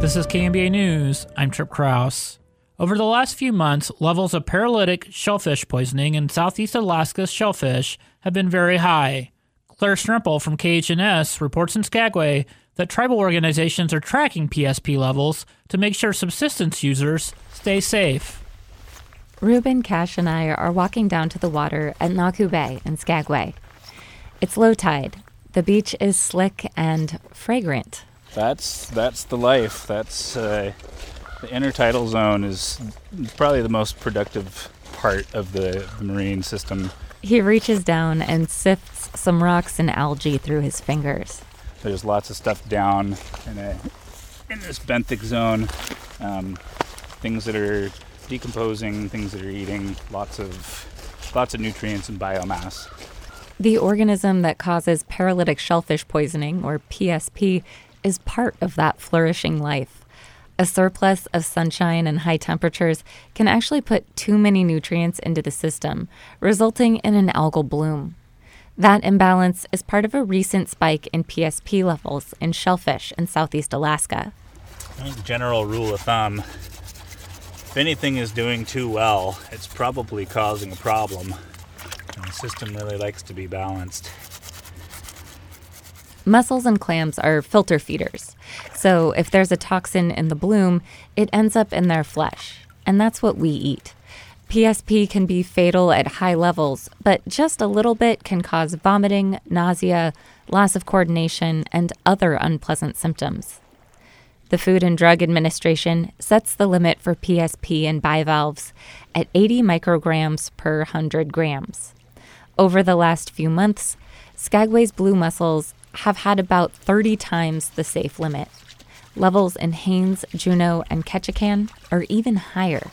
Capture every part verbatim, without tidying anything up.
This is K M B A News. I'm Trip Krause. Over the last few months, levels of paralytic shellfish poisoning in southeast Alaska's shellfish have been very high. Claire Stremple from K H N S reports in Skagway that tribal organizations are tracking P S P levels to make sure subsistence users stay safe. Ruben, Cash, and I are walking down to the water at Naku Bay in Skagway. It's low tide. The beach is slick and fragrant. That's that's the life. That's uh, the intertidal zone is probably the most productive part of the marine system. He reaches down and sifts some rocks and algae through his fingers. There's lots of stuff down in, a, in this benthic zone. Um, things that are decomposing, things that are eating, lots of lots of nutrients and biomass. The organism that causes paralytic shellfish poisoning, or P S P, is part of that flourishing life. A surplus of sunshine and high temperatures can actually put too many nutrients into the system, resulting in an algal bloom. That imbalance is part of a recent spike in P S P levels in shellfish in southeast Alaska. I think general rule of thumb, if anything is doing too well, it's probably causing a problem. And the system really likes to be balanced. Mussels and clams are filter feeders, so if there's a toxin in the bloom, it ends up in their flesh, and that's what we eat. P S P can be fatal at high levels, but just a little bit can cause vomiting, nausea, loss of coordination, and other unpleasant symptoms. The Food and Drug Administration sets the limit for P S P in bivalves at eighty micrograms per one hundred grams. Over the last few months, Skagway's blue mussels have had about thirty times the safe limit. Levels in Haines, Juneau, and Ketchikan are even higher.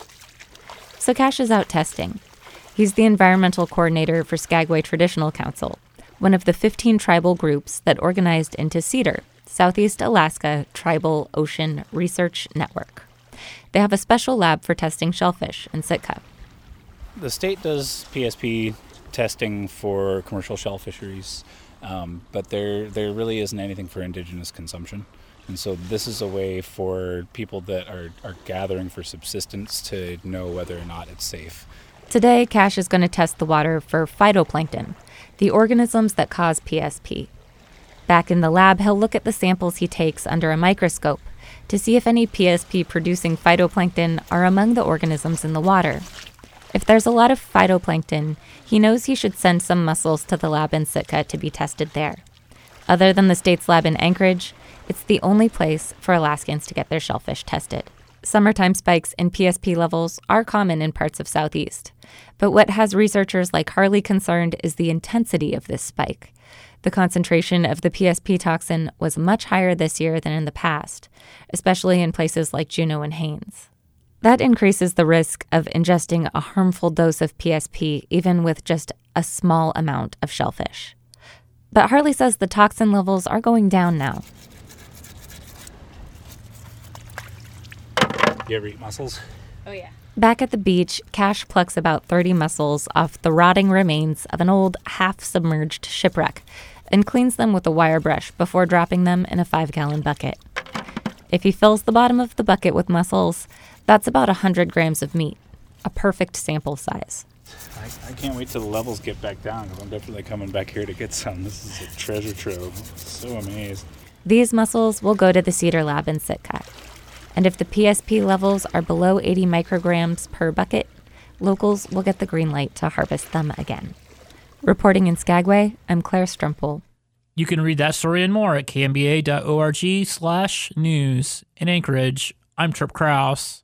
So Cash is out testing. He's the environmental coordinator for Skagway Traditional Council, one of the fifteen tribal groups that organized into CEDAR, Southeast Alaska Tribal Ocean Research Network. They have a special lab for testing shellfish in Sitka. The state does P S P testing for commercial shell fisheries, um, but there there really isn't anything for indigenous consumption. And so this is a way for people that are, are gathering for subsistence to know whether or not it's safe. Today, Cash is going to test the water for phytoplankton, the organisms that cause P S P. Back in the lab, he'll look at the samples he takes under a microscope to see if any P S P-producing phytoplankton are among the organisms in the water. If there's a lot of phytoplankton, he knows he should send some mussels to the lab in Sitka to be tested there. Other than the state's lab in Anchorage, it's the only place for Alaskans to get their shellfish tested. Summertime spikes in P S P levels are common in parts of Southeast, but what has researchers like Harley concerned is the intensity of this spike. The concentration of the P S P toxin was much higher this year than in the past, especially in places like Juneau and Haines. That increases the risk of ingesting a harmful dose of P S P even with just a small amount of shellfish. But Harley says the toxin levels are going down now. You ever eat mussels? Oh, yeah. Back at the beach, Cash plucks about thirty mussels off the rotting remains of an old half-submerged shipwreck and cleans them with a wire brush before dropping them in a five-gallon bucket. If he fills the bottom of the bucket with mussels, that's about one hundred grams of meat, a perfect sample size. I, I can't wait till the levels get back down, because I'm definitely coming back here to get some. This is a treasure trove. So amazed. These mussels will go to the CEDAR lab in Sitka. And if the P S P levels are below eighty micrograms per bucket, locals will get the green light to harvest them again. Reporting in Skagway, I'm Claire Stremple. You can read that story and more at kmba.org slash news. In Anchorage, I'm Trip Krause.